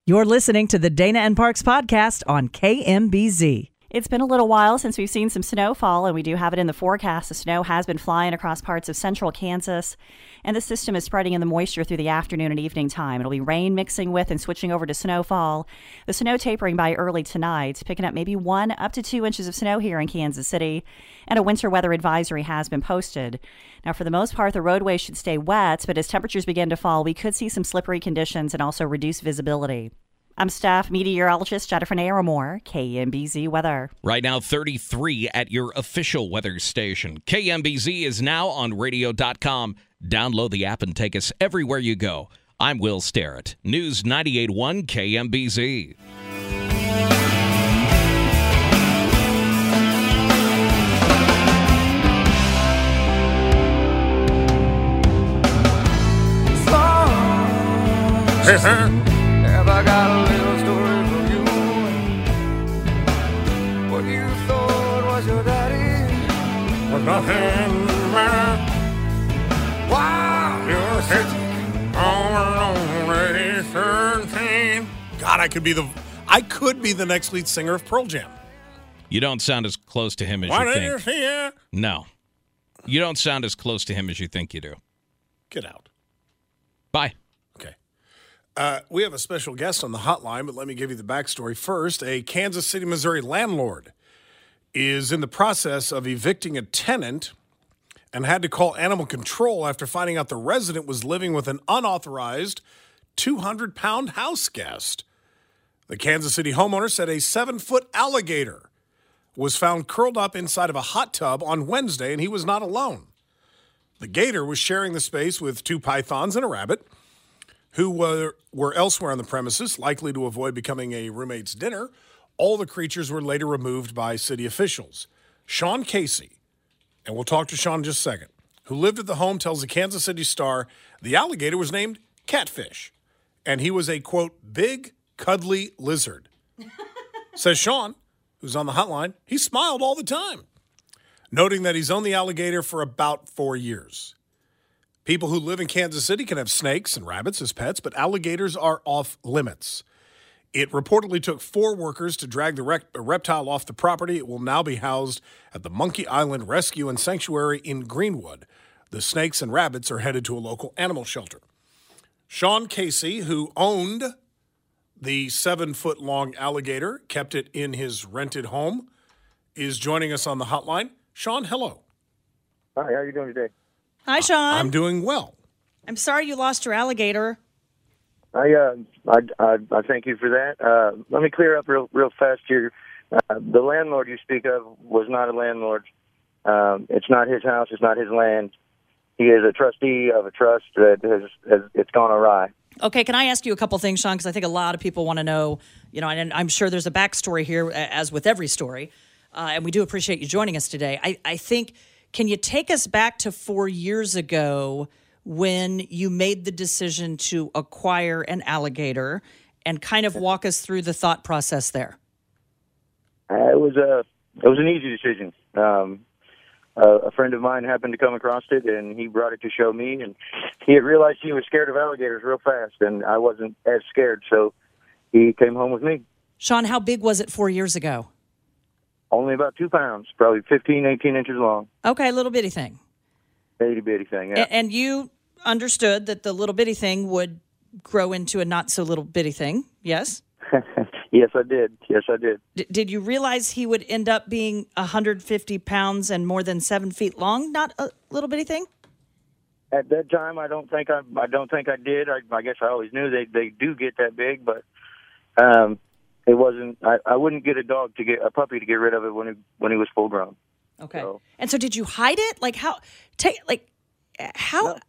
You're listening to the Dana and Parks podcast on KMBZ. It's been a little while since we've seen some snowfall, and we do have it in the forecast. The snow has been flying across parts of central Kansas, and the system is spreading in the moisture through the afternoon and evening time. It'll be rain mixing with and switching over to snowfall. The snow tapering by early tonight, picking up maybe 1 up to 2 inches of snow here in Kansas City, and a winter weather advisory has been posted. Now, for the most part, the roadways should stay wet, but as temperatures begin to fall, we could see some slippery conditions and also reduced visibility. I'm staff meteorologist Jennifer Naramore, KMBZ Weather. Right now, 33 at your official weather station. KMBZ is now on radio.com. Download the app and take us everywhere you go. I'm Will Sterrett, News 98.1 KMBZ. Have I got a little story for you? What you thought was your daddy was nothing but while you're sitting all alone at 13. God, I could be the next lead singer of Pearl Jam. You don't sound as close to him as Why you didn't you think. see it? No. You don't sound as close to him as you think you do. Get out. Bye. Okay. We have a special guest on the hotline, but let me give you the backstory first. A Kansas City, Missouri landlord is in the process of evicting a tenant and had to call animal control after finding out the resident was living with an unauthorized 200-pound house guest. The Kansas City homeowner said a 7-foot alligator was found curled up inside of a hot tub on Wednesday, and he was not alone. The gator was sharing the space with 2 pythons and a rabbit, who were elsewhere on the premises, likely to avoid becoming a roommate's dinner. All the creatures were later removed by city officials. Sean Casey, and we'll talk to Sean in just a second, who lived at the home, tells the Kansas City Star the alligator was named Catfish, and he was a, quote, big, cuddly lizard. Says Sean, who's on the hotline, he smiled all the time, noting that he's owned the alligator for about 4 years. People who live in Kansas City can have snakes and rabbits as pets, but alligators are off limits. It reportedly took 4 workers to drag the reptile off the property. It will now be housed at the Monkey Island Rescue and Sanctuary in Greenwood. The snakes and rabbits are headed to a local animal shelter. Sean Casey, who owned the 7-foot-long alligator, kept it in his rented home, is joining us on the hotline. Sean, hello. Hi, how are you doing today? Hi, Sean. I'm doing well. I'm sorry you lost your alligator. I thank you for that. Let me clear up real fast here. The landlord you speak of was not a landlord. It's not his house. It's not his land. He is a trustee of a trust that has it's gone awry. Okay, can I ask you a couple things, Sean? Because I think a lot of people want to know, and I'm sure there's a backstory here, as with every story, and we do appreciate you joining us today. I think, can you take us back to 4 years ago when you made the decision to acquire an alligator and kind of walk us through the thought process there? It was an easy decision. A friend of mine happened to come across it, and he brought it to show me, and he had realized he was scared of alligators real fast, and I wasn't as scared, so he came home with me. Sean, how big was it 4 years ago? Only about 2 pounds, probably 15, 18 inches long. Okay, little bitty thing. Itty bitty thing, yeah. And you understood that the little bitty thing would grow into a not so little bitty thing, yes? Yes, I did. Did you realize he would end up being 150 pounds and more than 7 feet long? Not a little bitty thing? At that time, I don't think I did. I guess I always knew they do get that big, but it wasn't. I wouldn't get a puppy to get rid of it when he was full grown. Okay. So, and so, did you hide it? Like how? No.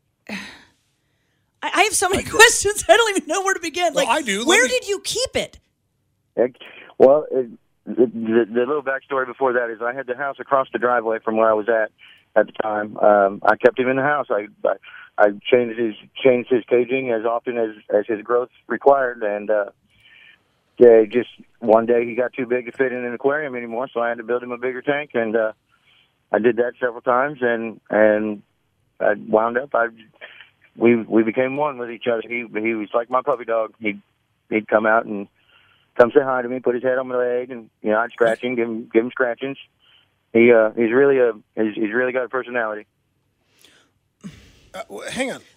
I have so many questions. I don't even know where to begin. Well, I do. Where did you keep it? Well, the little backstory before that is I had the house across the driveway from where I was at the time. I kept him in the house. I changed his caging as often as his growth required, and just one day he got too big to fit in an aquarium anymore, so I had to build him a bigger tank, and I did that several times, and I wound up. We became one with each other. He was like my puppy dog. he'd come out and come say hi to me, put his head on my leg, and I'd scratch him, give him scratchings. He's really got a personality. Hang on.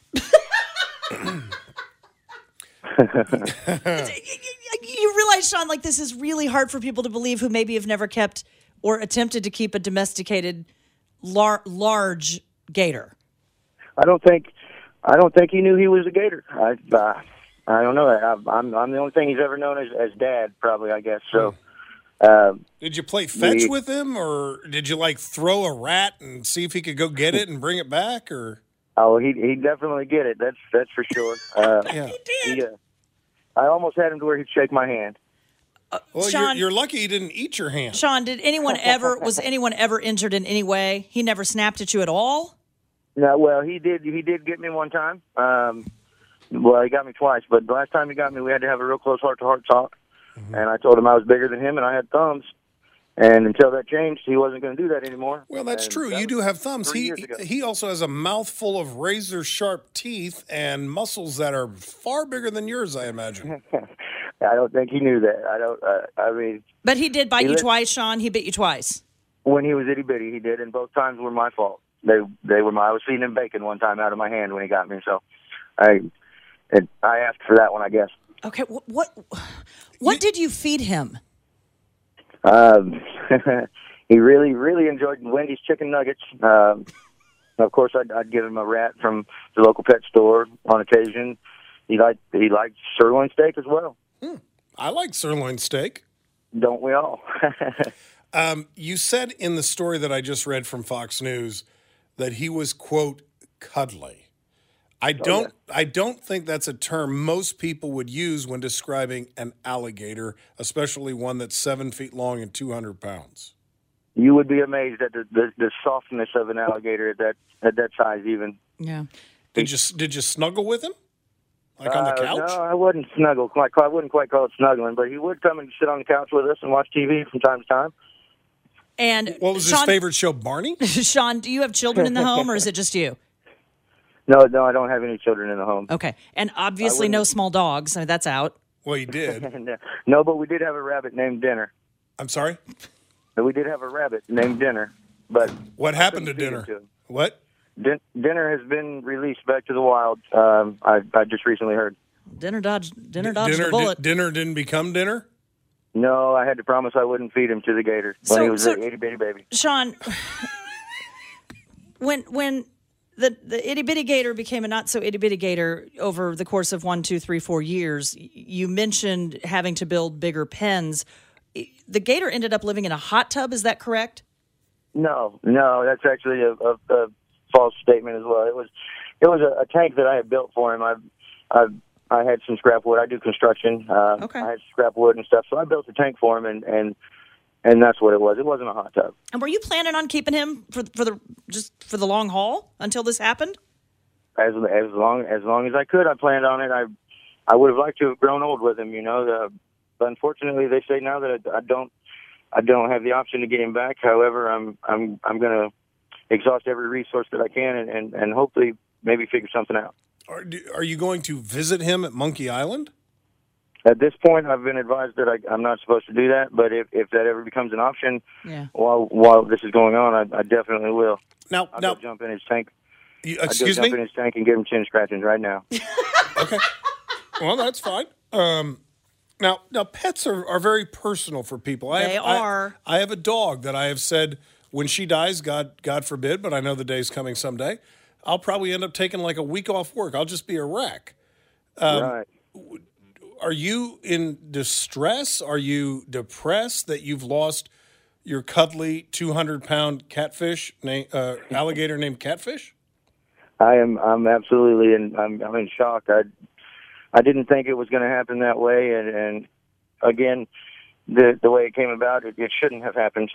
You realize, Sean, like this is really hard for people to believe who maybe have never kept or attempted to keep a domesticated large gator. I don't think he knew he was a gator. I don't know. I'm the only thing he's ever known as Dad, probably, I guess. So, did you play fetch with him, or did you like throw a rat and see if he could go get it and bring it back, or? Oh, he definitely get it. That's for sure. Yeah. He did. I almost had him to where he'd shake my hand. Well, Sean, you're lucky he didn't eat your hand. Sean, was anyone ever injured in any way? He never snapped at you at all? No, well, he did get me one time. Well, he got me twice, but the last time he got me, we had to have a real close heart-to-heart talk. Mm-hmm. And I told him I was bigger than him and I had thumbs. And until that changed, he wasn't going to do that anymore. Well, that's true. You do have thumbs. He also has a mouthful of razor-sharp teeth and muscles that are far bigger than yours, I imagine. I don't think he knew that. I mean... But he did bite you twice, Sean? He bit you twice? When he was itty-bitty, he did, and both times were my fault. They were I was feeding him bacon one time out of my hand when he got me, so I asked for that one, I guess. Okay, what did you feed him? He really enjoyed Wendy's chicken nuggets. Of course, I'd give him a rat from the local pet store on occasion. He liked sirloin steak as well. I like sirloin steak. Don't we all? You said in the story that I just read from Fox News that he was, quote, cuddly. I don't think that's a term most people would use when describing an alligator, especially one that's 7 feet long and 200 pounds. You would be amazed at the softness of an alligator at that size, even. Yeah. Did you snuggle with him, like on the couch? No, I wouldn't snuggle. I wouldn't quite call it snuggling, but he would come and sit on the couch with us and watch TV from time to time. And what was his favorite show, Barney? Sean, do you have children in the home, or is it just you? No, I don't have any children in the home. Okay, and obviously no small dogs. I mean, that's out. Well, you did. No, but we did have a rabbit named Dinner. I'm sorry? We did have a rabbit named Dinner, but what happened to Dinner? What? Dinner has been released back to the wild. I just recently heard. Dinner dodged the bullet. Dinner didn't become Dinner? No, I had to promise I wouldn't feed him to the gator when he was an itty-bitty baby. Sean, when the itty-bitty gator became a not-so-itty-bitty gator over the course of 1, 2, 3, 4 years, you mentioned having to build bigger pens. The gator ended up living in a hot tub, is that correct? No, that's actually a false statement as well. It was a tank that I had built for him. I had some scrap wood. I do construction. Okay. I had scrap wood and stuff, so I built a tank for him, and that's what it was. It wasn't a hot tub. And were you planning on keeping him for the long haul until this happened? As long as I could, I planned on it. I would have liked to have grown old with him, but unfortunately, they say now that I don't have the option to get him back. However, I'm going to exhaust every resource that I can and hopefully maybe figure something out. Are you going to visit him at Monkey Island? At this point, I've been advised that I'm not supposed to do that, but if that ever becomes an option while this is going on, I definitely will. Now, I'll jump in his tank. Excuse me? Jump in his tank and give him chin scratchings right now. Okay. Well, that's fine. Now, pets are very personal for people. They are. I have a dog that I have said when she dies, God forbid, but I know the day's coming someday, I'll probably end up taking like a week off work. I'll just be a wreck. Right. Are you in distress? Are you depressed that you've lost your cuddly 200-pound catfish, alligator named Catfish? I'm absolutely I'm in shock. I didn't think it was going to happen that way, and again, the way it came about, it shouldn't have happened.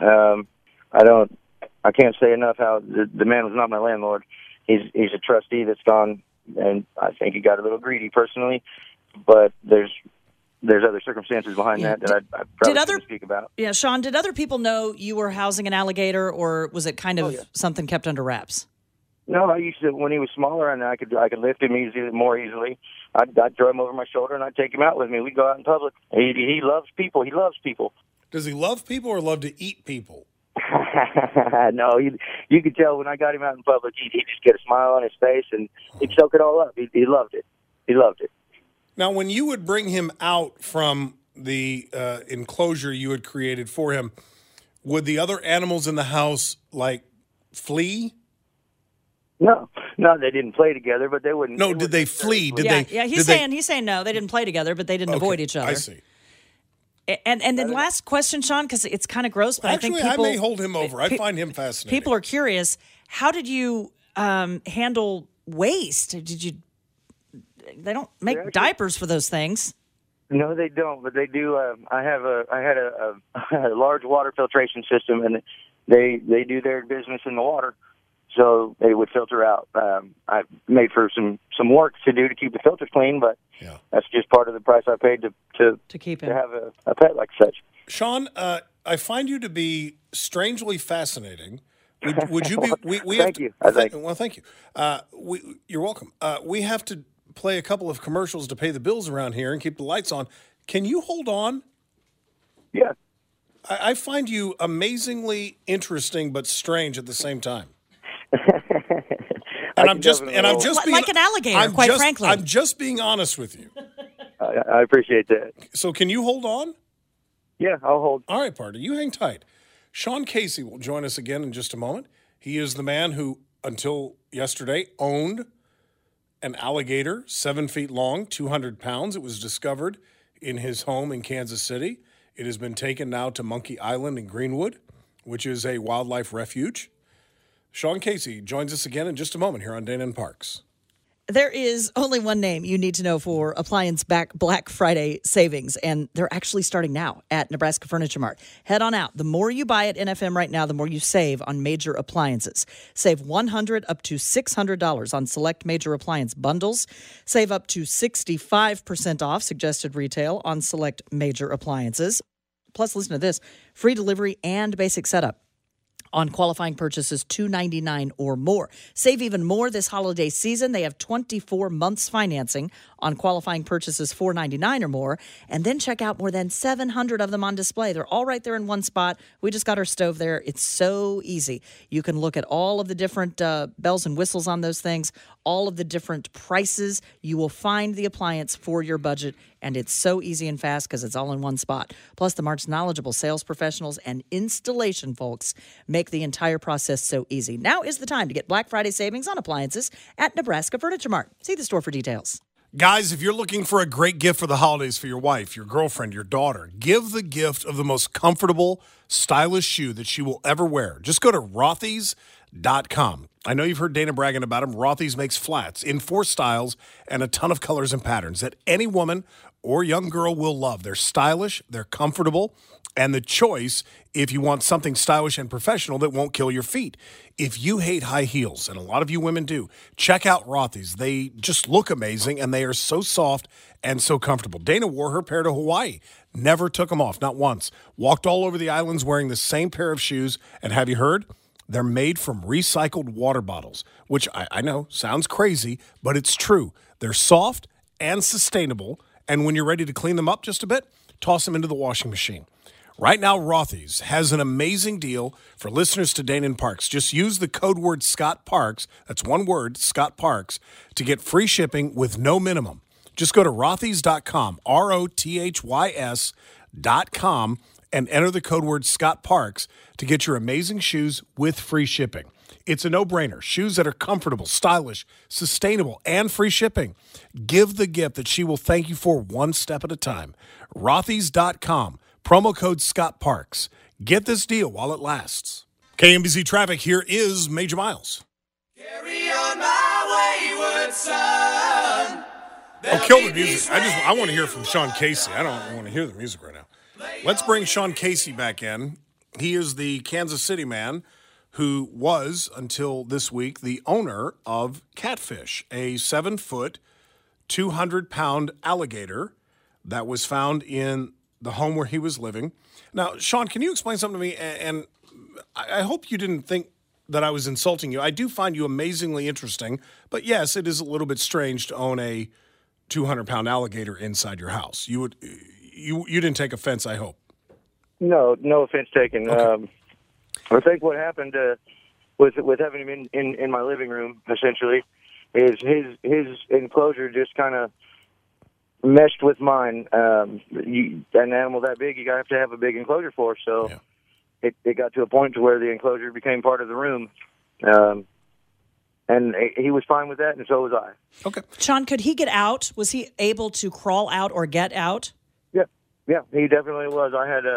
I can't say enough how the man was not my landlord. He's a trustee that's gone, and I think he got a little greedy personally. But there's other circumstances behind that I probably shouldn't speak about. Yeah, Sean, did other people know you were housing an alligator, or was it kind of something kept under wraps? No, I used to when he was smaller, and I could lift him more easily. I'd throw him over my shoulder and I'd take him out with me. We'd go out in public. He loves people. He loves people. Does he love people or love to eat people? No, you could tell when I got him out in public, he'd just get a smile on his face and he'd soak it all up. He loved it. He loved it. Now, when you would bring him out from the enclosure you had created for him, would the other animals in the house, like, flee? No, they didn't play together, but they wouldn't. No, did they flee? He's saying no, they didn't play together, but they didn't avoid each other. I see. And then last question, Sean, because it's kind of gross, but Actually, I think people, I may hold him over. I find him fascinating. People are curious. How did you handle waste? They don't make diapers for those things. No, they don't, but they do. I had a large water filtration system, and they do their business in the water, so they would filter out. I made for some work to do to keep the filters clean, but that's just part of the price I paid to keep him. to have a pet like such. Sean, I find you to be strangely fascinating. Would you be? We Thank you. Well, thank you. You're welcome. We have to play a couple of commercials to pay the bills around here and keep the lights on. Can you hold on? Yeah. I find you amazingly interesting but strange at the same time. And I'm just being like an alligator, frankly. I'm just being honest with you. I appreciate that. So can you hold on? Yeah, I'll hold. All right, partner, you hang tight. Sean Casey will join us again in just a moment. He is the man who, until yesterday, owned an alligator 7 feet long, 200 pounds. It was discovered in his home in Kansas City. It has been taken now to Monkey Island in Greenwood, which is a wildlife refuge. Sean Casey joins us again in just a moment here on Dana and Parks. There is only one name you need to know for appliance Black Friday savings, and they're actually starting now at Nebraska Furniture Mart. Head on out. The more you buy at NFM right now, the more you save on major appliances. Save $100 up to $600 on select major appliance bundles. Save up to 65% off suggested retail on select major appliances. Plus, listen to this, free delivery and basic setup on qualifying purchases $299 or more. Save even more this holiday season. They have 24 months financing on qualifying purchases $499 or more. And then check out more than 700 of them on display. They're all right there in one spot. We just got our stove there. It's so easy. You can look at all of the different bells and whistles on those things, all of the different prices. You will find the appliance for your budget, and it's so easy and fast because it's all in one spot. Plus, the Mart's knowledgeable sales professionals and installation folks make the entire process so easy. Now is the time to get Black Friday savings on appliances at Nebraska Furniture Mart. See the store for details. Guys, if you're looking for a great gift for the holidays for your wife, your girlfriend, your daughter, give the gift of the most comfortable, stylish shoe that she will ever wear. Just go to Rothy's.com. I know you've heard Dana bragging about them. Rothy's makes flats in 4 styles and a ton of colors and patterns that any woman or young girl will love. They're stylish, they're comfortable, and the choice if you want something stylish and professional that won't kill your feet. If you hate high heels, and a lot of you women do, check out Rothy's. They just look amazing, and they are so soft and so comfortable. Dana wore her pair to Hawaii. Never took them off, not once. Walked all over the islands wearing the same pair of shoes, and have you heard? They're made from recycled water bottles, which I know sounds crazy, but it's true. They're soft and sustainable, and when you're ready to clean them up just a bit, toss them into the washing machine. Right now, Rothy's has an amazing deal for listeners to Dana and Parks. Just use the code word Scott Parks, that's one word, Scott Parks, to get free shipping with no minimum. Just go to Rothys.com, Rothys.com, and enter the code word Scott Parks to get your amazing shoes with free shipping. It's a no-brainer. Shoes that are comfortable, stylish, sustainable, and free shipping. Give the gift that she will thank you for one step at a time. Rothys.com. Promo code Scott Parks. Get this deal while it lasts. KMBZ Traffic, here is Major Miles. Carry on my wayward son. Oh, kill the music. I want to hear from Sean Casey. I don't want to hear the music right now. Let's bring Sean Casey back in. He is the Kansas City man who was, until this week, the owner of Catfish, a 7-foot, 200-pound alligator that was found in the home where he was living. Now, Sean, can you explain something to me? And I hope you didn't think that I was insulting you. I do find you amazingly interesting, but yes, it is a little bit strange to own a 200-pound alligator inside your house. You didn't take offense, I hope. No offense taken. Okay. I think what happened with having him in my living room, essentially, is his enclosure just kind of meshed with mine. An animal that big, you have to have a big enclosure for. So it got to a point to where the enclosure became part of the room. And he was fine with that, and so was I. Okay. Sean, could he get out? Was he able to crawl out or get out? Yeah, he definitely was. I had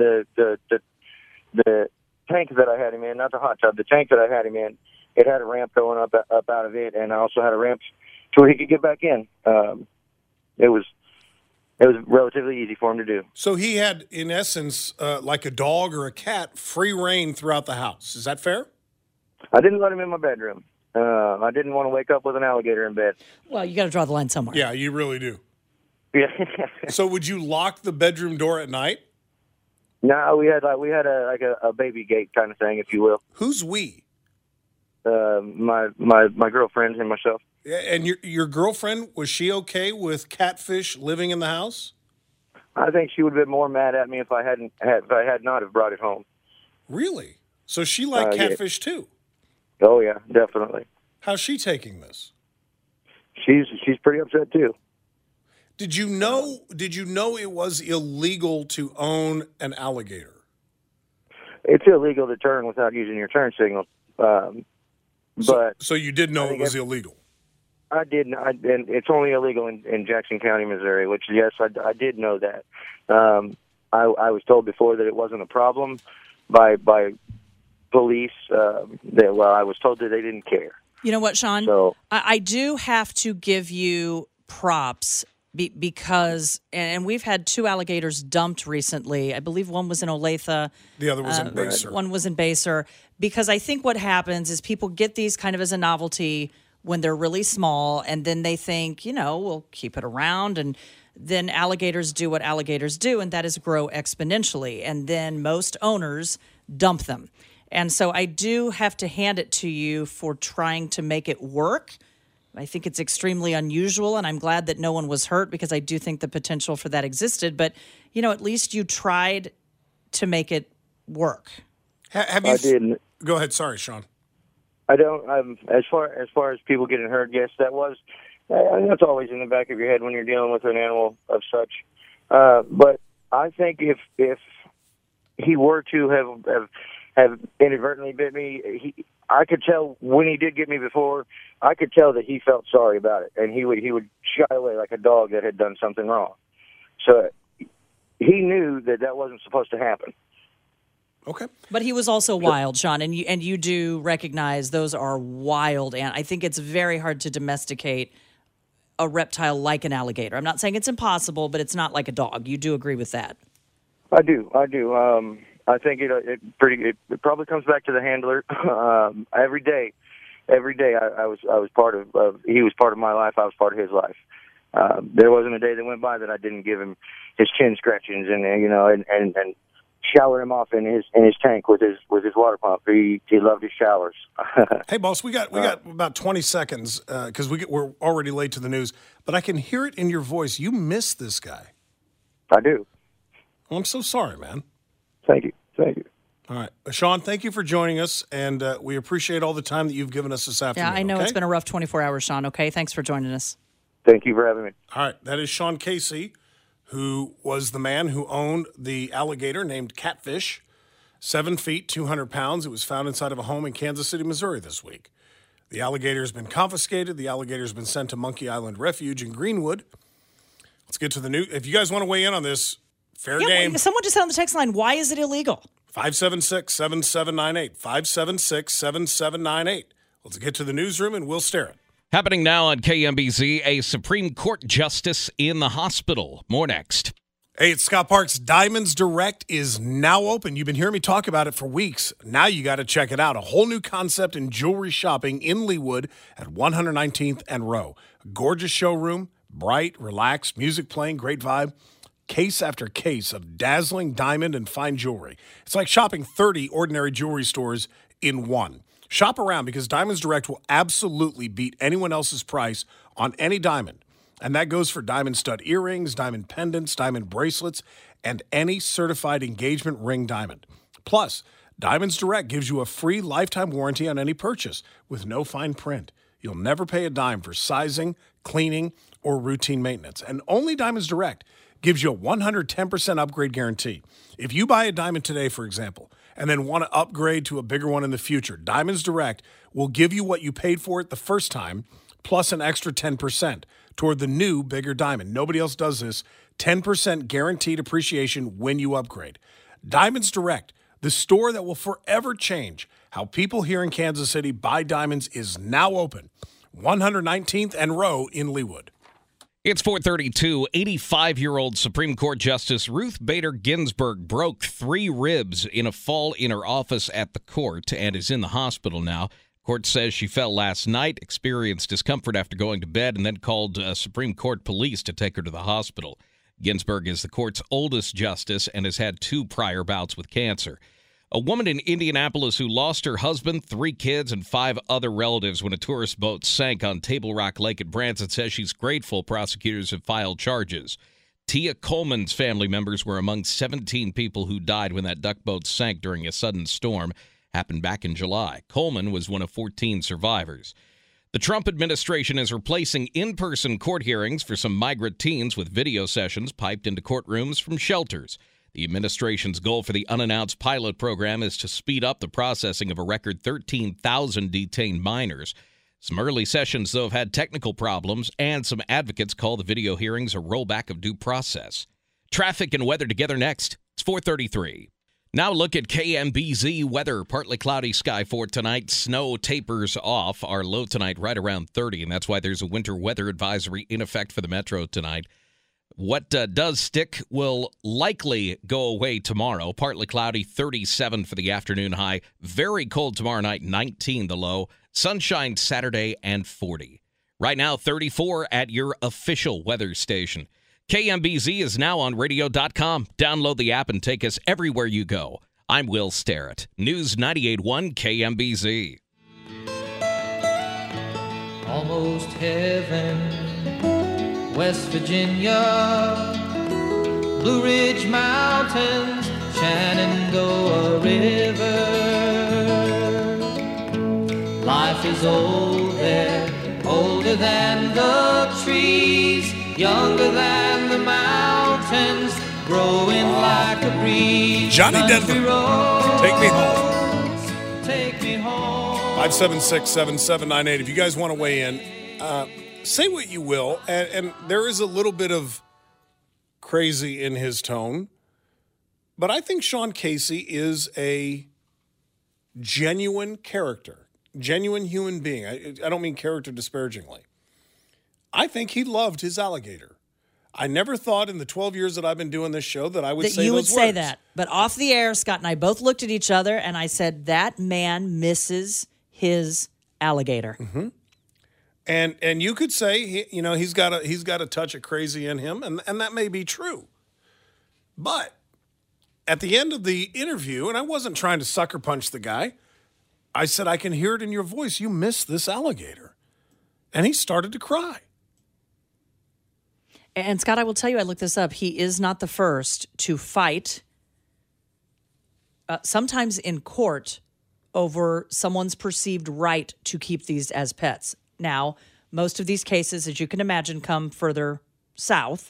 the tank that I had him in, not the hot tub, the tank that I had him in, it had a ramp going up out of it, and I also had a ramp to where he could get back in. It was relatively easy for him to do. So he had, in essence, like a dog or a cat, free reign throughout the house. Is that fair? I didn't let him in my bedroom. I didn't want to wake up with an alligator in bed. Well, you got to draw the line somewhere. Yeah, you really do. Yeah. So would you lock the bedroom door at night? No, we had a baby gate kind of thing, if you will. Who's we? My girlfriend and myself. And your girlfriend, was she okay with catfish living in the house? I think she would have been more mad at me if I had not have brought it home. Really? So she liked catfish too? Oh yeah, definitely. How's she taking this? She's pretty upset too. Did you know it was illegal to own an alligator? It's illegal to turn without using your turn signal. But so you did know it was illegal? I did, and it's only illegal in Jackson County, Missouri. Which, yes, I did know that. I was told before that it wasn't a problem by police. I was told that they didn't care. You know what, Sean? So, I do have to give you props because, and we've had 2 alligators dumped recently. I believe one was in Olathe. The other was in Basor. One was in Basor. Because I think what happens is people get these kind of as a novelty when they're really small, and then they think, we'll keep it around, and then alligators do what alligators do, and that is grow exponentially. And then most owners dump them. And so I do have to hand it to you for trying to make it work. I think it's extremely unusual, and I'm glad that no one was hurt because I do think the potential for that existed. But, at least you tried to make it work. Have you? I didn't. Go ahead. Sorry, Sean. I don't. As far as people getting hurt, yes, that's always in the back of your head when you're dealing with an animal of such. But I think if he were to have inadvertently bit me, I could tell when he did get me before. I could tell that he felt sorry about it, and he would shy away like a dog that had done something wrong. So he knew that wasn't supposed to happen. Okay. But he was also wild, Sean, and you do recognize those are wild, and I think it's very hard to domesticate a reptile like an alligator. I'm not saying it's impossible, but it's not like a dog. You do agree with that? I do. I think it probably comes back to the handler. Every day I was part of he was part of my life. I was part of his life. There wasn't a day that went by that I didn't give him his chin scratchings and shower him off in his tank with his water pump. He loved his showers. Hey, boss, we got about 20 seconds because we're already late to the news. But I can hear it in your voice. You miss this guy. I do. Well, I'm so sorry, man. Thank you. All right. Sean, thank you for joining us, and we appreciate all the time that you've given us this afternoon. Yeah, I know okay? It's been a rough 24 hours, Sean, okay? Thanks for joining us. Thank you for having me. All right. That is Sean Casey, who was the man who owned the alligator named Catfish, 7 feet, 200 pounds. It was found inside of a home in Kansas City, Missouri this week. The alligator has been confiscated. The alligator has been sent to Monkey Island Refuge in Greenwood. Let's get to the news. If you guys want to weigh in on this, fair game. Someone just said on the text line, why is it illegal? 576-7798. 576-7798. Let's get to the newsroom, and we'll stare it. Happening now on KMBZ, a Supreme Court justice in the hospital. More next. Hey, it's Scott Parks. Diamonds Direct is now open. You've been hearing me talk about it for weeks. Now you got to check it out. A whole new concept in jewelry shopping in Leawood at 119th and Row. A gorgeous showroom, bright, relaxed, music playing, great vibe. Case after case of dazzling diamond and fine jewelry. It's like shopping 30 ordinary jewelry stores in one. Shop around because Diamonds Direct will absolutely beat anyone else's price on any diamond. And that goes for diamond stud earrings, diamond pendants, diamond bracelets, and any certified engagement ring diamond. Plus, Diamonds Direct gives you a free lifetime warranty on any purchase with no fine print. You'll never pay a dime for sizing, cleaning, or routine maintenance. And only Diamonds Direct gives you a 110% upgrade guarantee. If you buy a diamond today, for example, and then want to upgrade to a bigger one in the future, Diamonds Direct will give you what you paid for it the first time, plus an extra 10% toward the new, bigger diamond. Nobody else does this. 10% guaranteed appreciation when you upgrade. Diamonds Direct, the store that will forever change how people here in Kansas City buy diamonds, is now open. 119th and Row in Leawood. It's 4:32. 85-year-old Supreme Court Justice Ruth Bader Ginsburg broke 3 ribs in a fall in her office at the court and is in the hospital now. Court says she fell last night, experienced discomfort after going to bed, and then called Supreme Court police to take her to the hospital. Ginsburg is the court's oldest justice and has had 2 prior bouts with cancer. A woman in Indianapolis who lost her husband, 3 kids, and 5 other relatives when a tourist boat sank on Table Rock Lake at Branson says she's grateful prosecutors have filed charges. Tia Coleman's family members were among 17 people who died when that duck boat sank during a sudden storm. Happened back in July. Coleman was one of 14 survivors. The Trump administration is replacing in-person court hearings for some migrant teens with video sessions piped into courtrooms from shelters. The administration's goal for the unannounced pilot program is to speed up the processing of a record 13,000 detained minors. Some early sessions, though, have had technical problems, and some advocates call the video hearings a rollback of due process. Traffic and weather together next. It's 4:33. Now look at KMBZ weather. Partly cloudy sky for tonight. Snow tapers off. Our low tonight right around 30, and that's why there's a winter weather advisory in effect for the metro tonight. What does stick will likely go away tomorrow. Partly cloudy, 37 for the afternoon high. Very cold tomorrow night, 19 the low. Sunshine Saturday and 40. Right now, 34 at your official weather station. KMBZ is now on radio.com. Download the app and take us everywhere you go. I'm Will Sterrett. News 98.1 KMBZ. Almost heaven. West Virginia, Blue Ridge Mountains, Shenandoah River. Life is old there, older than the trees, younger than the mountains, growing like a breeze. Johnny Denver, take me home. Take me home. 576-7798. If you guys want to weigh in, say what you will, and there is a little bit of crazy in his tone, but I think Sean Casey is a genuine character, genuine human being. I don't mean character disparagingly. I think he loved his alligator. I never thought in the 12 years that I've been doing this show that I would say those words. You would say that. But off the air, Scott and I both looked at each other, and I said, that man misses his alligator. Mm-hmm. And you could say he's got a touch of crazy in him, and that may be true. But at the end of the interview, and I wasn't trying to sucker punch the guy, I said, I can hear it in your voice. You miss this alligator. And he started to cry. And Scott, I will tell you, I looked this up. He is not the first to fight, sometimes in court, over someone's perceived right to keep these as pets. Now, most of these cases, as you can imagine, come further south.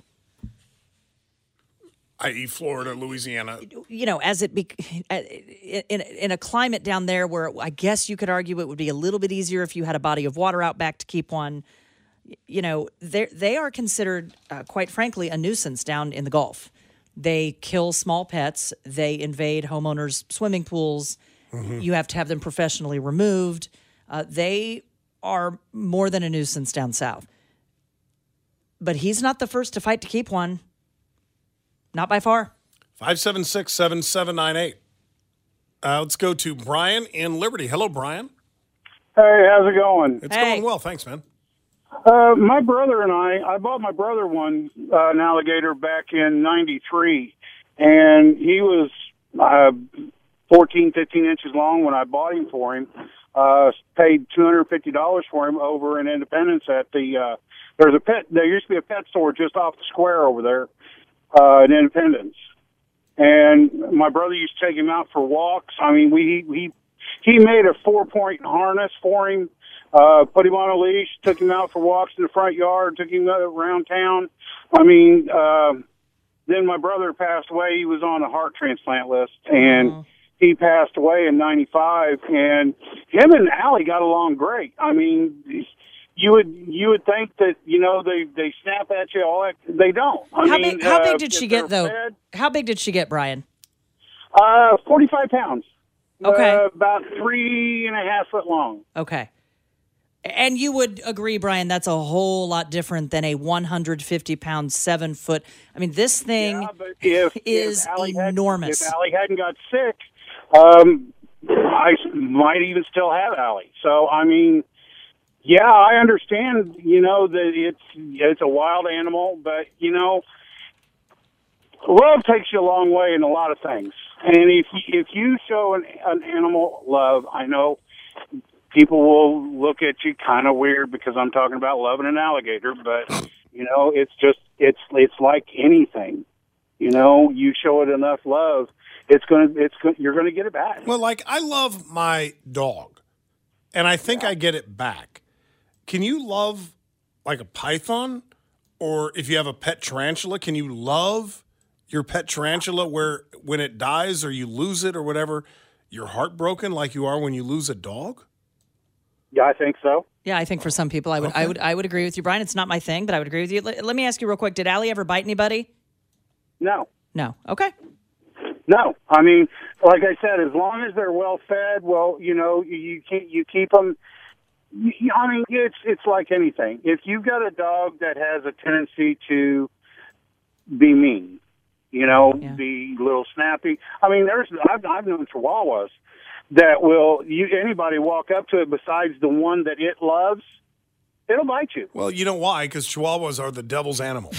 I.e. Florida, Louisiana. You know, as in a climate down there where I guess you could argue it would be a little bit easier if you had a body of water out back to keep one. You know, they are considered, quite frankly, a nuisance down in the Gulf. They kill small pets. They invade homeowners' swimming pools. Mm-hmm. You have to have them professionally removed. They are more than a nuisance down south. But he's not the first to fight to keep one. Not by far. 576-7798. Let's go to Brian in Liberty. Hello, Brian. Hey, how's it going? It's going well. Thanks, man. My brother and I bought my brother an alligator back in 93, and he was 14, 15 inches long when I bought him for him. Paid $250 for him over in Independence at the There used to be a pet store just off the square over there in Independence. And my brother used to take him out for walks. I mean, he made a 4-point harness for him, put him on a leash, took him out for walks in the front yard, took him around town. I mean, then my brother passed away. He was on the heart transplant list, and he passed away in '95. And him and Allie got along great. I mean, you would think that they snap at you all that. They don't. How big did she get though? How big did she get, Brian? 45 pounds. Okay. About 3.5 foot long. Okay. And you would agree, Brian, that's a whole lot different than a 150-pound, 7-foot. I mean, this thing is enormous. If Allie hadn't got sick, I might even still have Allie. So, I mean, yeah, I understand, that it's a wild animal, but, love takes you a long way in a lot of things. And if you show an animal love, I know people will look at you kind of weird because I'm talking about loving an alligator, but it's like anything. You show it enough love, you're gonna get it back. Well, like I love my dog, and I think I get it back. Can you love like a python, or if you have a pet tarantula, can you love your pet tarantula where when it dies or you lose it or whatever, you're heartbroken like you are when you lose a dog? Yeah, I think so. Yeah, I think for some people, I would agree with you, Brian. It's not my thing, but I would agree with you. Let me ask you real quick: did Allie ever bite anybody? No. No. Okay. No. I mean, like I said, as long as they're well fed, you keep them. I mean, it's like anything. If you've got a dog that has a tendency to be mean, be a little snappy. I mean, I've known Chihuahuas that anybody walk up to it besides the one that it loves, it'll bite you. Well, you know why? Because Chihuahuas are the devil's animal.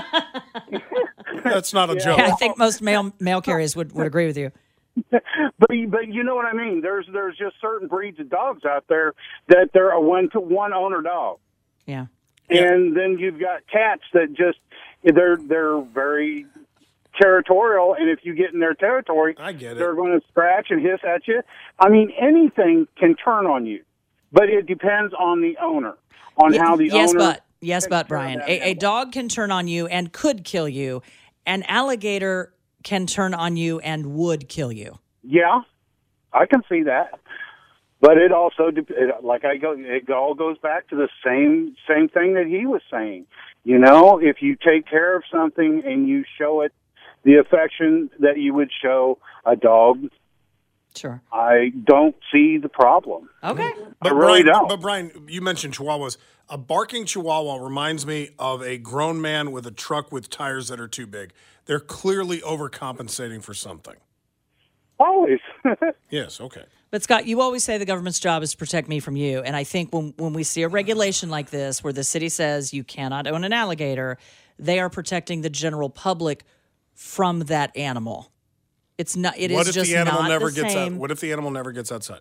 That's not a joke. Yeah, I think most male carriers would agree with you. But you know what I mean. There's just certain breeds of dogs out there that they're a one owner dog. Yeah. And then you've got cats that they're very territorial, and if you get in their territory, I get it. They're going to scratch and hiss at you. I mean, anything can turn on you, but it depends on the owner, how the owner. Yes, but Brian, a dog can turn on you and could kill you. An alligator can turn on you and would kill you. Yeah, I can see that. But it also, it all goes back to the same thing that he was saying. If you take care of something and you show it the affection that you would show a dog, sure, I don't see the problem. Okay. But I really don't. But Brian, you mentioned Chihuahuas. A barking Chihuahua reminds me of a grown man with a truck with tires that are too big. They're clearly overcompensating for something. Always. Yes, okay. But Scott, you always say the government's job is to protect me from you. And I think when we see a regulation like this where the city says you cannot own an alligator, they are protecting the general public from that animal. It's not. It what is if just the animal not never the gets same. out? What if the animal never gets outside?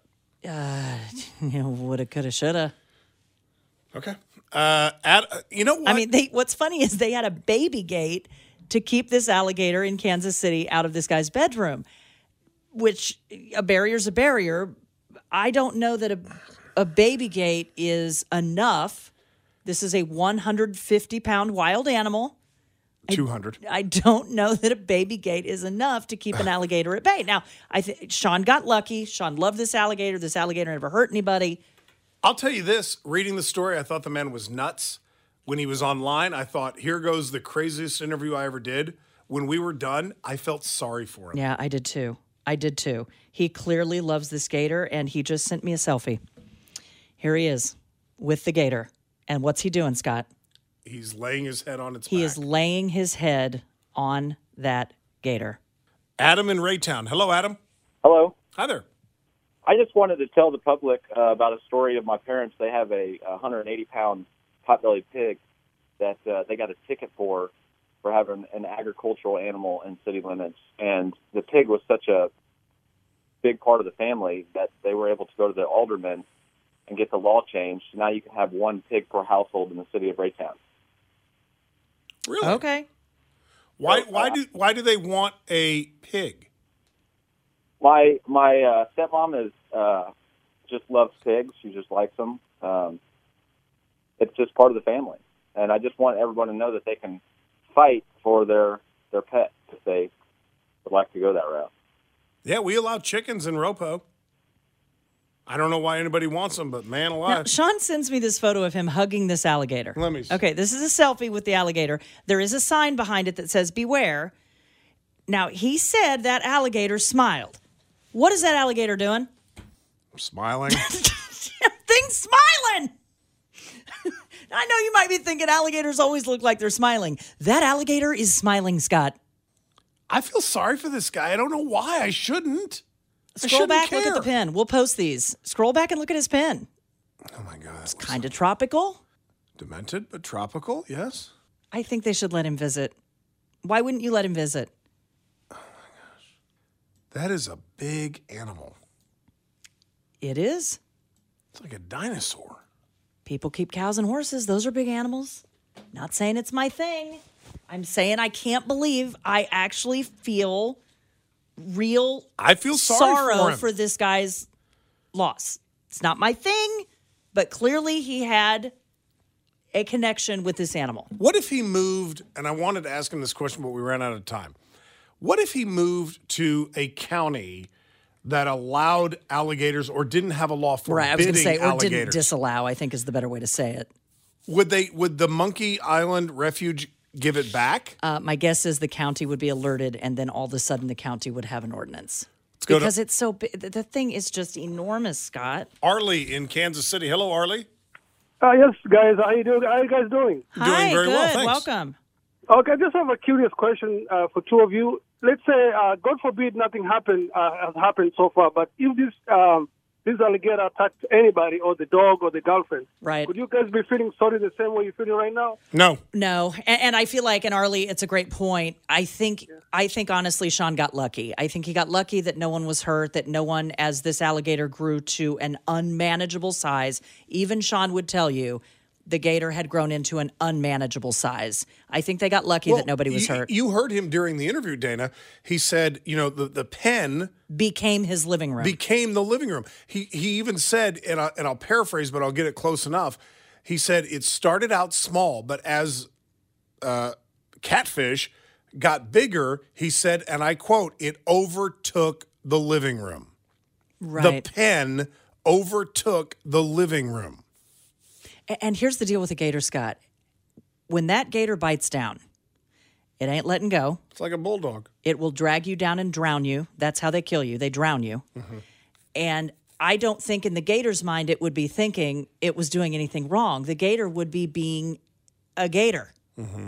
Woulda, coulda, shoulda. Okay. You know what? I mean, what's funny is they had a baby gate to keep this alligator in Kansas City out of this guy's bedroom, which a barrier's a barrier. I don't know that a baby gate is enough. This is a 150-pound wild animal. 200. I don't know that a baby gate is enough to keep an alligator at bay. Now, I think Sean got lucky. Sean loved this alligator. This alligator never hurt anybody. I'll tell you this. Reading the story, I thought the man was nuts. When he was online, I thought, here goes the craziest interview I ever did. When we were done, I felt sorry for him. Yeah, I did too. He clearly loves this gator, and he just sent me a selfie. Here he is with the gator. And what's he doing, Scott? He's laying his head on its back. He is laying his head on that gator. Adam in Raytown. Hello, Adam. Hello. Hi there. I just wanted to tell the public about a story of my parents. They have a 180-pound pot-bellied pig that they got a ticket for having an agricultural animal in city limits. And the pig was such a big part of the family that they were able to go to the alderman and get the law changed. Now you can have one pig per household in the city of Raytown. Really? Okay. Why do they want a pig? My stepmom is just loves pigs. She just likes them. It's just part of the family, and I just want everyone to know that they can fight for their pet if they would like to go that route. Yeah, we allow chickens in Ropo. I don't know why anybody wants them, but man alive. Now, Sean sends me this photo of him hugging this alligator. Let me see. Okay, this is a selfie with the alligator. There is a sign behind it that says, beware. Now, he said that alligator smiled. What is that alligator doing? Smiling. Thing's smiling. I know you might be thinking alligators always look like they're smiling. That alligator is smiling, Scott. I feel sorry for this guy. I don't know why. I shouldn't. Scroll back, look at the pen. We'll post these. Scroll back and look at his pen. Oh, my God. It's kind of tropical. Demented, but tropical, yes. I think they should let him visit. Why wouldn't you let him visit? Oh, my gosh. That is a big animal. It is. It's like a dinosaur. People keep cows and horses. Those are big animals. Not saying it's my thing. I'm saying I can't believe I actually feel real sorrow for this guy's loss. It's not my thing, but clearly he had a connection with this animal. What if he moved, and I wanted to ask him this question, but we ran out of time. What if he moved to a county that allowed alligators or didn't have a law forbidding Right, I was going to say, or alligators? didn't disallow, I think is the better way to say it. Would the Monkey Island Refuge give it back? My guess is the county would be alerted, and then all of a sudden the county would have an ordinance. go Because to- it's so big. The thing is just enormous, Scott. Arlie in Kansas City. Hello, Arlie. Yes, guys. How you guys doing? Hi, very good. well, thanks. Welcome. Okay, I just have a curious question for two of you. Let's say, God forbid, nothing has happened so far, but if this alligator attacked anybody, or the dog, or the girlfriend, right? Would you guys be feeling sorry the same way you're feeling right now? No. And I feel like, and Arlie, it's a great point. I think honestly, Sean got lucky. I think he got lucky that no one was hurt, that no one, as this alligator grew to an unmanageable size, even Sean would tell you, the gator had grown into an unmanageable size. I think they got lucky that nobody was hurt. You heard him during the interview, Dana. He said, the pen became his living room. Became the living room. He even said, and I'll paraphrase, but I'll get it close enough. He said it started out small, but as catfish got bigger, he said, and I quote, it overtook the living room. Right. The pen overtook the living room. And here's the deal with a gator, Scott. When that gator bites down, it ain't letting go. It's like a bulldog. It will drag you down and drown you. That's how they kill you. They drown you. Mm-hmm. And I don't think in the gator's mind it would be thinking it was doing anything wrong. The gator would be being a gator. Mm-hmm.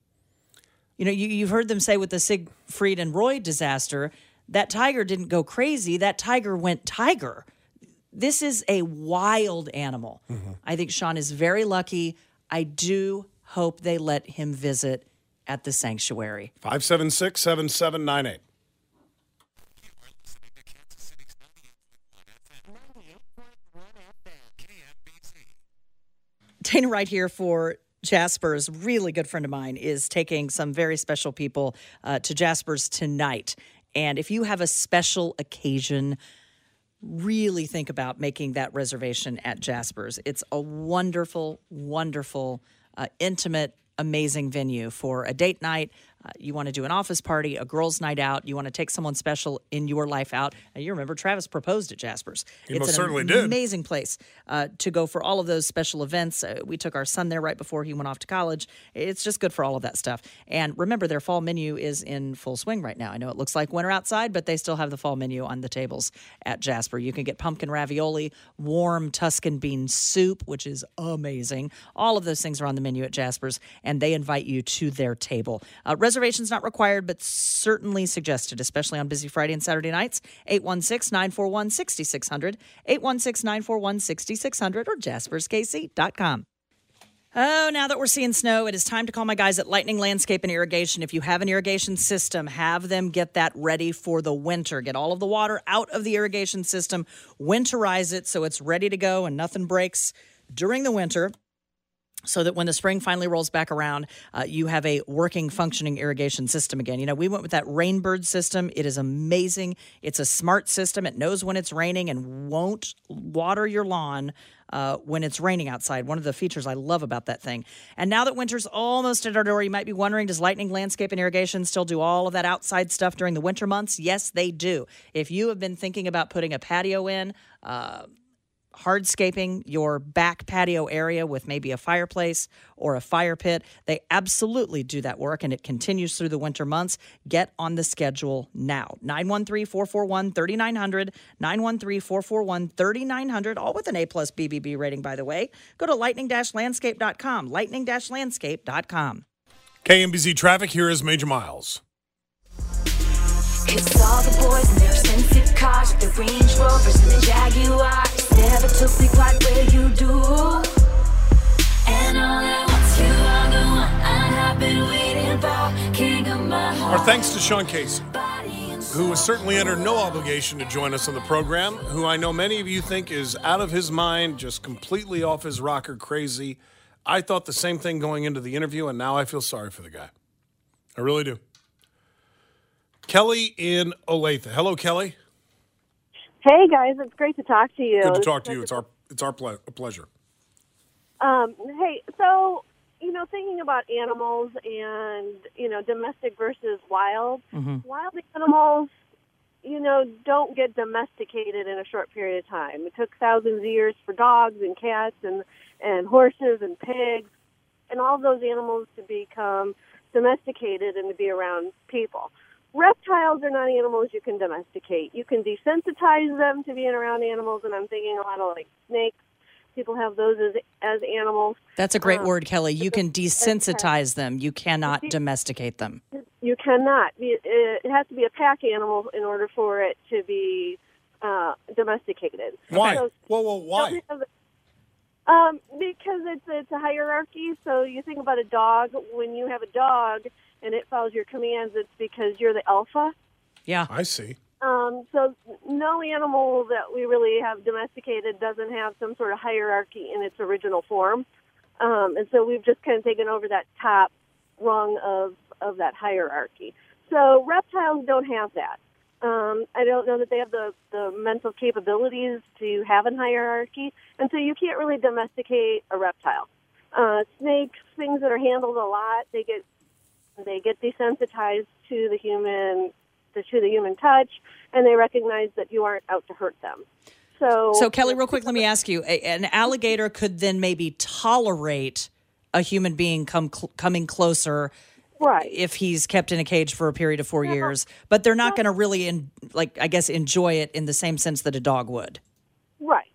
You've heard them say with the Siegfried and Roy disaster, that tiger didn't go crazy. That tiger went tiger. This is a wild animal. Mm-hmm. I think Sean is very lucky. I do hope they let him visit at the sanctuary. 576-7798. Dana right here for Jasper's, really good friend of mine, is taking some very special people to Jasper's tonight. And if you have a special occasion, really think about making that reservation at Jasper's. It's a wonderful, wonderful, intimate, amazing venue for a date night. You want to do an office party, a girls' night out. You want to take someone special in your life out. And you remember Travis proposed at Jasper's. He most certainly did. Amazing place to go for all of those special events. We took our son there right before he went off to college. It's just good for all of that stuff. And remember, their fall menu is in full swing right now. I know it looks like winter outside, but they still have the fall menu on the tables at Jasper. You can get pumpkin ravioli, warm Tuscan bean soup, which is amazing. All of those things are on the menu at Jasper's, and they invite you to their table. Reservations not required, but certainly suggested, especially on busy Friday and Saturday nights. 816-941-6600, 816-941-6600, or jasperskc.com. Oh, now that we're seeing snow, it is time to call my guys at Lightning Landscape and Irrigation. If you have an irrigation system, have them get that ready for the winter. Get all of the water out of the irrigation system, winterize it so it's ready to go and nothing breaks during the winter. so that when the spring finally rolls back around, you have a working, functioning irrigation system again. You know, we went with that Rainbird system. It is amazing. It's a smart system. It knows when it's raining and won't water your lawn when it's raining outside. One of the features I love about that thing. And now that winter's almost at our door, you might be wondering, does Lightning Landscape and Irrigation still do all of that outside stuff during the winter months? Yes, they do. If you have been thinking about putting a patio in, hardscaping your back patio area with maybe a fireplace or a fire pit, they absolutely do that work, and it continues through the winter months. Get on the schedule now. 913-441-3900, 913-441-3900, all with an A-plus BBB rating, by the way. Go to lightning-landscape.com, lightning-landscape.com. KMBZ traffic, here is Major Miles. It's all the boys in their expensive cars, the Range Rovers and the Jaguars. Never took me quite where you do. And all at once you are the one I have been waiting for. King of my heart. Our thanks to Sean Casey, who was certainly under no obligation to join us on the program, who I know many of you think is out of his mind, just completely off his rocker crazy. I thought the same thing going into the interview, and now I feel sorry for the guy. I really do. Kelly in Olathe. Hello, Kelly. Hey guys, it's great to talk to you. Good to talk to you. It's our pleasure. Hey, so thinking about animals and domestic versus wild. Wild animals, don't get domesticated in a short period of time. It took thousands of years for dogs and cats and horses and pigs and all those animals to become domesticated and to be around people. Reptiles are not animals you can domesticate. You can desensitize them to being around animals, and I'm thinking a lot of like snakes. People have those as animals. That's a great word, Kelly. You can desensitize them. You cannot domesticate them. You cannot. It has to be a pack animal in order for it to be domesticated. Why? So, why? Because it's a hierarchy. So you think about a dog. When you have a dog and it follows your commands, it's because you're the alpha. Yeah. I see. So no animal that we really have domesticated doesn't have some sort of hierarchy in its original form. And so we've just kind of taken over that top rung of that hierarchy. So reptiles don't have that. I don't know that they have the mental capabilities to have a hierarchy, and so you can't really domesticate a reptile. Snakes, things that are handled a lot, they get desensitized to the human touch, and they recognize that you aren't out to hurt them. So Kelly, real quick, let me ask you: an alligator could then maybe tolerate a human being coming closer. Right. If he's kept in a cage for a period of 4 years, but they're not going to really, enjoy it in the same sense that a dog would. Right.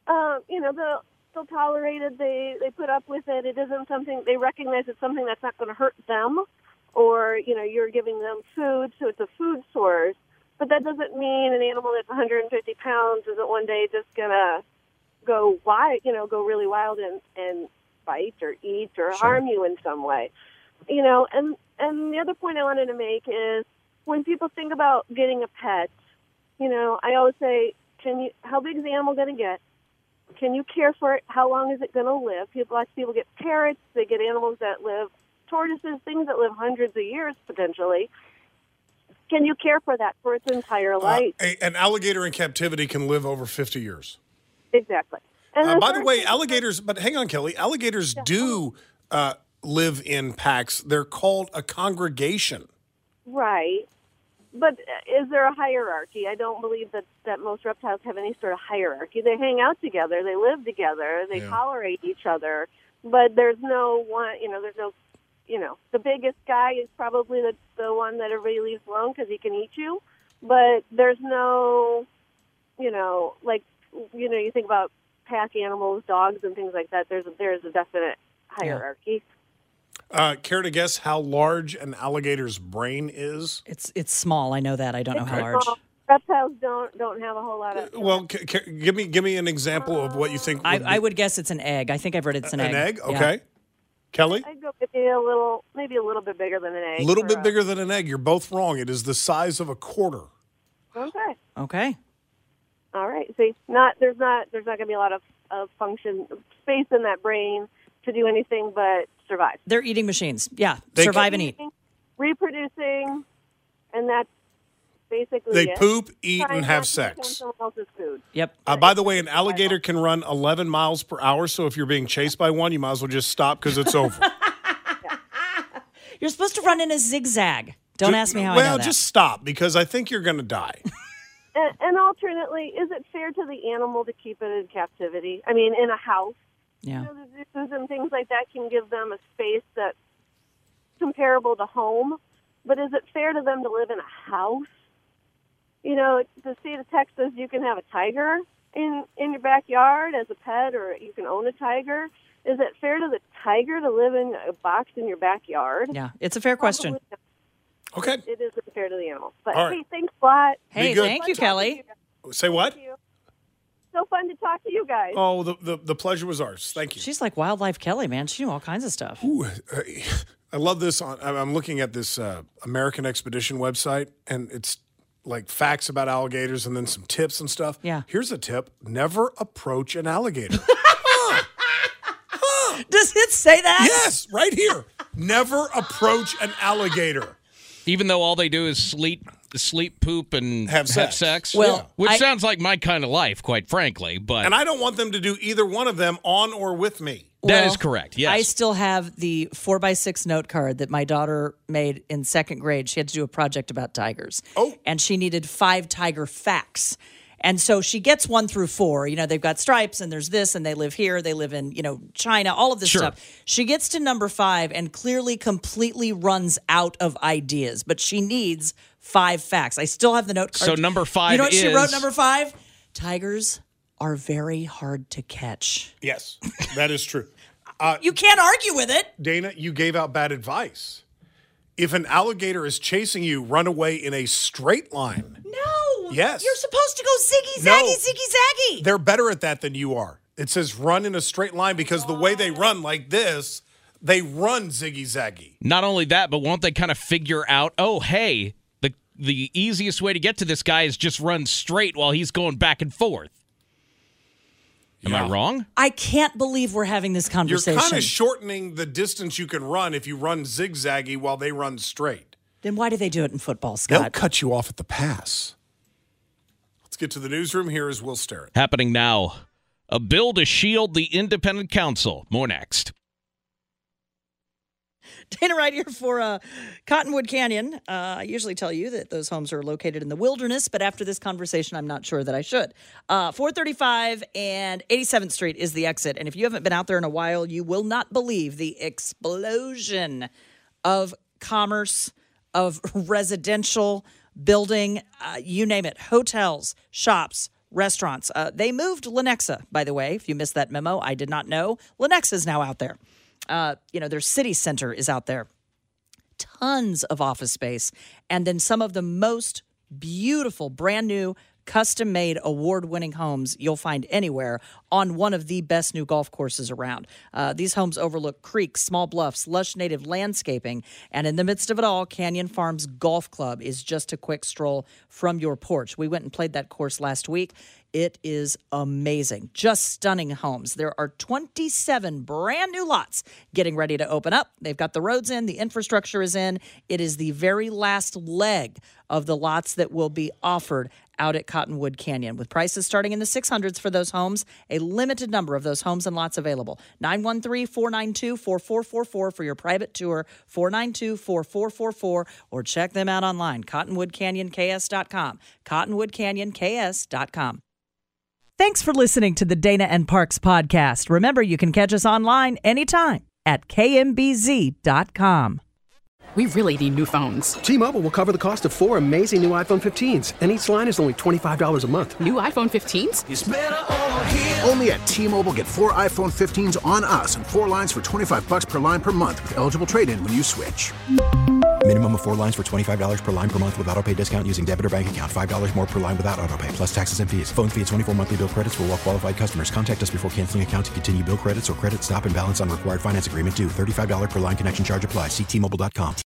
They'll tolerate it. They put up with it. It isn't something they recognize. It's something that's not going to hurt them, or you're giving them food, so it's a food source. But that doesn't mean an animal that's 150 pounds isn't one day just going to go wild, go really wild and bite or eat or harm you in some way. And the other point I wanted to make is when people think about getting a pet, I always say, how big is the animal going to get? Can you care for it? How long is it going to live? Lots of people get parrots. They get animals that live, tortoises, things that live hundreds of years potentially. Can you care for that for its entire life? An alligator in captivity can live over 50 years. Exactly. By the way, alligators, but hang on, Kelly, alligators do live in packs. They're called a congregation. Right. But is there a hierarchy? I don't believe that most reptiles have any sort of hierarchy. They hang out together. They live together. They tolerate each other. But there's no one, the biggest guy is probably the one that everybody leaves alone because he can eat you. But there's no, you think about pack animals, dogs and things like that. There's a definite hierarchy. Care to guess how large an alligator's brain is? It's small. I know that. I don't know how large. Reptiles don't have a whole lot of. Well, give me an example of what you think. I would guess it's an egg. I think I've read it's an egg. An egg? Okay. Yeah. Kelly? I'd go maybe a little bit bigger than an egg. A little bit bigger than an egg. You're both wrong. It is the size of a quarter. Okay. All right. See, there's not going to be a lot of function space in that brain to do anything but survive. They're eating machines. Yeah, They survive can- and eat. Reproducing, and that's basically They it. poop, eat, Trying and not have to sex. become someone else's food. Yep. By the way, an alligator can run 11 miles per hour, so if you're being chased by one, you might as well just stop because it's over. You're supposed to run in a zigzag. Don't ask me how I know that. just stop because I think you're going to die. And alternately, is it fair to the animal to keep it in captivity? I mean, in a house. Yeah. You know, the zoos and things like that can give them a space that's comparable to home. But is it fair to them to live in a house? You know, the state of Texas, you can have a tiger in your backyard as a pet, or you can own a tiger. Is it fair to the tiger to live in a box in your backyard? Yeah, it's a fair question. Okay. It is fair to the animal. But All right. hey, thanks a lot. Hey, good. thank you, Kelly. Say what? So fun to talk to you guys. Oh, the pleasure was ours. Thank you. She's like Wildlife Kelly, man. She knew all kinds of stuff. Ooh, I love this. I'm looking at this American Expedition website, and it's like facts about alligators and then some tips and stuff. Yeah. Here's a tip. Never approach an alligator. Does it say that? Yes, right here. Never approach an alligator. Even though all they do is sleep, poop, and Have sex. Well, which sounds like my kind of life, quite frankly. But And I don't want them to do either one of them on or with me. that Well, is correct. Yes. I still have the 4x6 note card that my daughter made in second grade. She had to do a project about tigers. Oh. And she needed 5 tiger facts. And so she gets 1 through 4. You know, they've got stripes and there's this and they live here. They live in, China, all of this Sure. stuff. She gets to number 5 and clearly completely runs out of ideas, but she needs 5 facts. I still have the note card. So number 5 You know what she wrote is- number 5? Tigers are very hard to catch. Yes, that is true. You can't argue with it. Dana, you gave out bad advice. If an alligator is chasing you, run away in a straight line. No. Yes. You're supposed to go ziggy No. zaggy, ziggy zaggy. They're better at that than you are. It says run in a straight line because the way they run like this, they run ziggy zaggy. Not only that, but won't they kind of figure out, oh, hey, the easiest way to get to this guy is just run straight while he's going back and forth? Am I wrong? I can't believe we're having this You're conversation. kind of shortening the distance you can run if you run zigzaggy while they run straight. Then why do they do it in football, They'll Scott? cut you off at the pass. Let's get to the newsroom. Here is Will Sterrett. Happening now. A bill to shield the independent counsel. More next. Dana right here for Cottonwood Canyon. I usually tell you that those homes are located in the wilderness, but after this conversation, I'm not sure that I should. 435 and 87th Street is the exit. And if you haven't been out there in a while, you will not believe the explosion of commerce, of residential building, you name it, hotels, shops, restaurants. They moved Lenexa, by the way. If you missed that memo, I did not know. Lenexa is now out there. Their city center is out there. Tons of office space. And then some of the most beautiful, brand new, custom-made, award-winning homes you'll find anywhere on one of the best new golf courses around. These homes overlook creeks, small bluffs, lush native landscaping, and in the midst of it all, Canyon Farms Golf Club is just a quick stroll from your porch. We went and played that course last week. It is amazing. Just stunning homes. There are 27 brand new lots getting ready to open up. They've got the roads in, the infrastructure is in. It is the very last leg of the lots that will be offered out at Cottonwood Canyon, with prices starting in the 600s for those homes. A limited number of those homes and lots available. 913-492-4444 for your private tour, 492-4444, or check them out online, cottonwoodcanyonks.com, cottonwoodcanyonks.com. Thanks for listening to the Dana and Parks podcast. Remember, you can catch us online anytime at kmbz.com. We really need new phones. T-Mobile will cover the cost of 4 amazing new iPhone 15s, and each line is only $25 a month. New iPhone 15s? It's better over here. Only at T-Mobile, get 4 iPhone 15s on us and 4 lines for $25 per line per month with eligible trade-in when you switch. Minimum of 4 lines for $25 per line per month with autopay discount using debit or bank account. $5 more per line without autopay, plus taxes and fees. Phone fee at 24 monthly bill credits for well-qualified customers. Contact us before canceling account to continue bill credits or credit stop and balance on required finance agreement due. $35 per line connection charge applies. See T-Mobile.com.